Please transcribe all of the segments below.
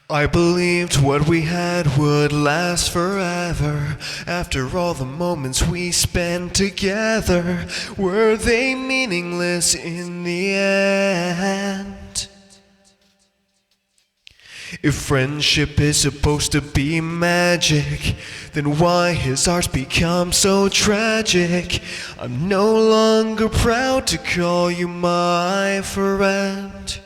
I believed what we had would last forever. After all the moments we spent together, were they meaningless in the end? If friendship is supposed to be magic, then why has ours become so tragic? I'm no longer proud to call you my friend.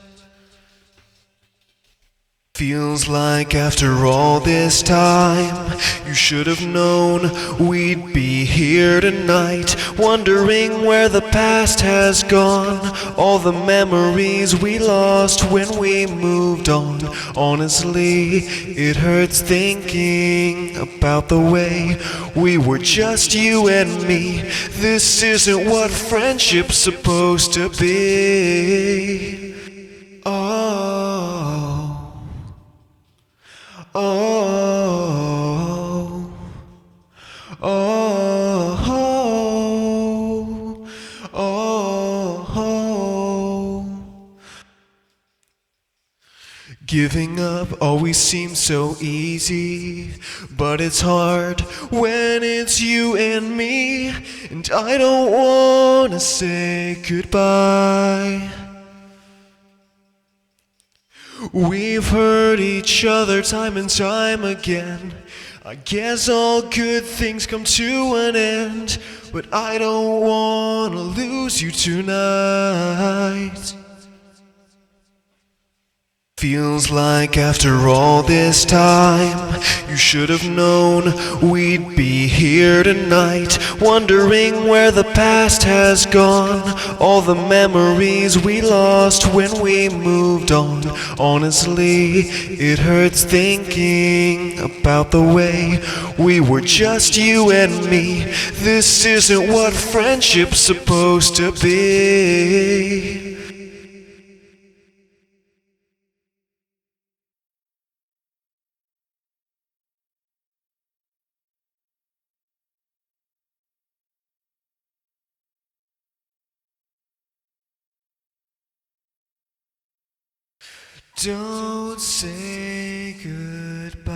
Feels like after all this time, you should have known we'd be here tonight, wondering where the past has gone, all the memories we lost when we moved on. Honestly, it hurts thinking about the way we were just you and me. This isn't what friendship's supposed to be. Oh, oh, oh, oh. Giving up always seems so easy, but it's hard when it's you and me, and I don't wanna say goodbye. We've hurt each other time and time again. I guess all good things come to an end, but I don't wanna lose you tonight. Feels like after all this time, you should have known we'd be here tonight, wondering where the past has gone, all the memories we lost when we moved on. Honestly, it hurts thinking about the way we were just you and me. This isn't what friendship's supposed to be. Don't say goodbye.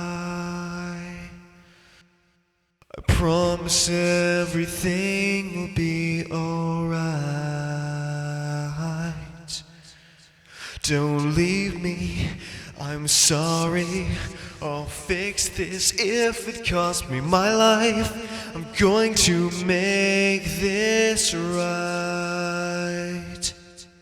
I promise everything will be alright. Don't leave me, I'm sorry. I'll fix this if it costs me my life. I'm going to make this right.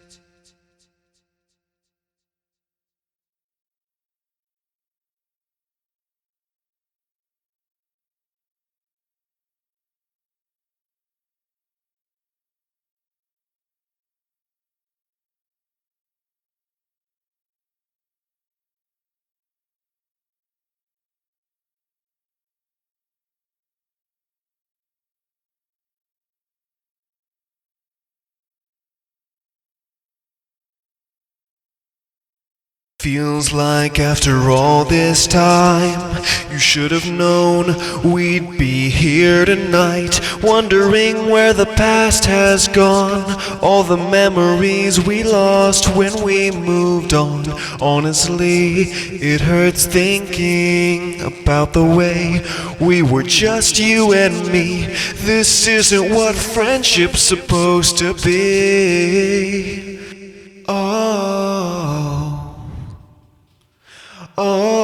Feels like after all this time, you should have known we'd be here tonight, wondering where the past has gone, all the memories we lost when we moved on. Honestly, it hurts thinking about the way we were just you and me. This isn't what friendship's supposed to be. Oh.